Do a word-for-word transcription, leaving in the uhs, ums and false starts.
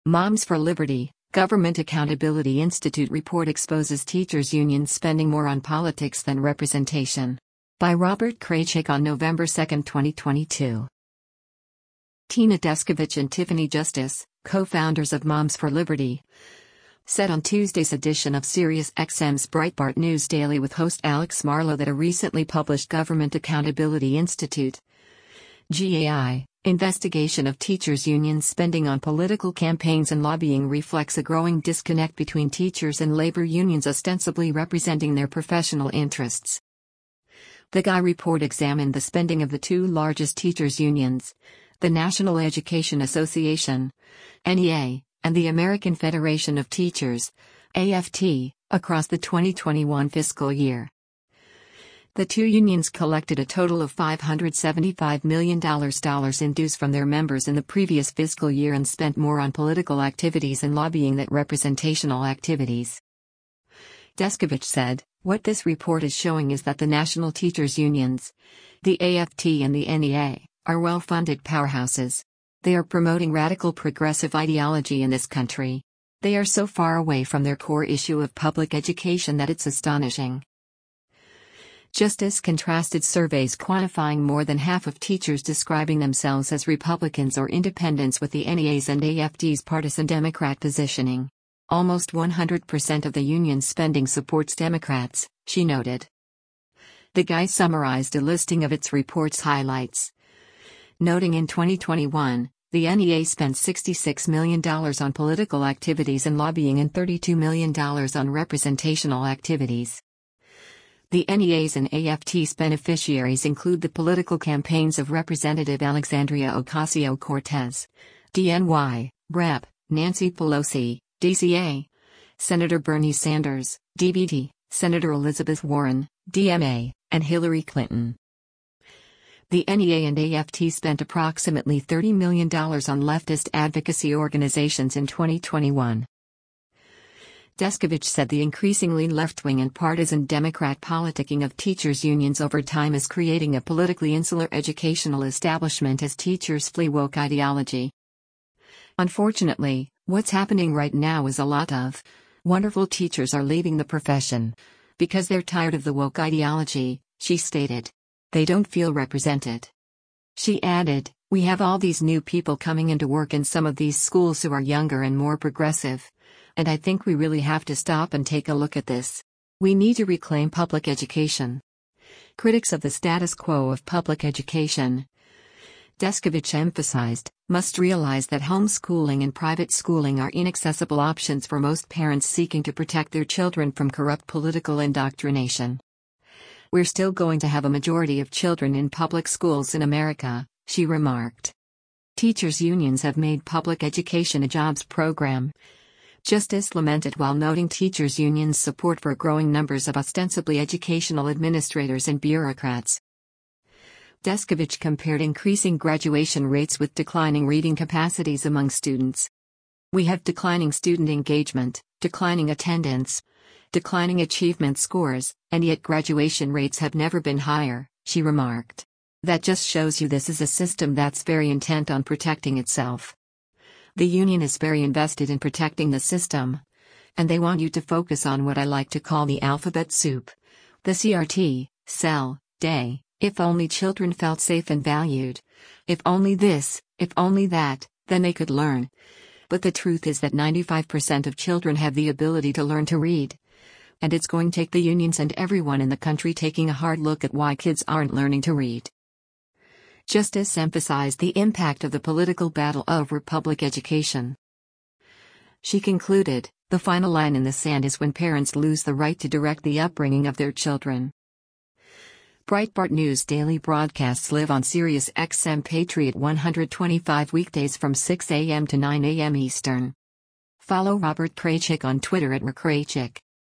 Moms for Liberty, Government Accountability Institute report exposes teachers' unions spending more on politics than representation. By Robert Kraychik on November second, twenty twenty-two. Tina Descovich and Tiffany Justice, co-founders of Moms for Liberty, said on Tuesday's edition of SiriusXM's Breitbart News Daily with host Alex Marlow that a recently published Government Accountability Institute (G A I) investigation of teachers' unions spending on political campaigns and lobbying reflects a growing disconnect between teachers and labor unions ostensibly representing their professional interests. The G A I report examined the spending of the two largest teachers' unions, the National Education Association, N E A, and the American Federation of Teachers, A F T, across the twenty twenty-one fiscal year. The two unions collected a total of five hundred seventy-five million dollars in dues from their members in the previous fiscal year and spent more on political activities and lobbying than representational activities. Descovich said, "What this report is showing is that the national teachers' unions, the A F T and the N E A, are well-funded powerhouses. They are promoting radical progressive ideology in this country. They are so far away from their core issue of public education that it's astonishing." Justice contrasted surveys quantifying more than half of teachers describing themselves as Republicans or independents with the N E A's and A F T's partisan Democrat positioning. Almost one hundred percent of the union's spending supports Democrats, she noted. The G A I summarized a listing of its report's highlights, noting in twenty twenty-one, the N E A spent sixty-six million dollars on political activities and lobbying and thirty-two million dollars on representational activities. The N E A's and A F T's beneficiaries include the political campaigns of Representative Alexandria Ocasio-Cortez, D N Y, Rep. Nancy Pelosi, D C A, Senator Bernie Sanders, D B T, Senator Elizabeth Warren, D M A, and Hillary Clinton. The N E A and A F T spent approximately thirty million dollars on leftist advocacy organizations in twenty twenty-one. Descovich said the increasingly left-wing and partisan Democrat politicking of teachers' unions over time is creating a politically insular educational establishment as teachers flee woke ideology. Unfortunately, what's happening right now is a lot of wonderful teachers are leaving the profession because they're tired of the woke ideology, she stated. They don't feel represented. She added, "We have all these new people coming into work in some of these schools who are younger and more progressive. And I think we really have to stop and take a look at this. We need to reclaim public education." Critics of the status quo of public education, Descovich emphasized, must realize that homeschooling and private schooling are inaccessible options for most parents seeking to protect their children from corrupt political indoctrination. "We're still going to have a majority of children in public schools in America," she remarked. Teachers' unions have made public education a jobs program, Justice lamented while noting teachers' unions' support for growing numbers of ostensibly educational administrators and bureaucrats. Descovich compared increasing graduation rates with declining reading capacities among students. "We have declining student engagement, declining attendance, declining achievement scores, and yet graduation rates have never been higher," she remarked. "That just shows you this is a system that's very intent on protecting itself. The union is very invested in protecting the system. And they want you to focus on what I like to call the alphabet soup. The C R T, cell, day, if only children felt safe and valued. If only this, if only that, then they could learn. But the truth is that ninety-five percent of children have the ability to learn to read. And it's going to take the unions and everyone in the country taking a hard look at why kids aren't learning to read." Justice emphasized the impact of the political battle over public education. She concluded, "The final line in the sand is when parents lose the right to direct the upbringing of their children." Breitbart News Daily broadcasts live on SiriusXM Patriot one twenty-five weekdays from six a m to nine a m Eastern. Follow Robert Kraychik on Twitter at r kraychik.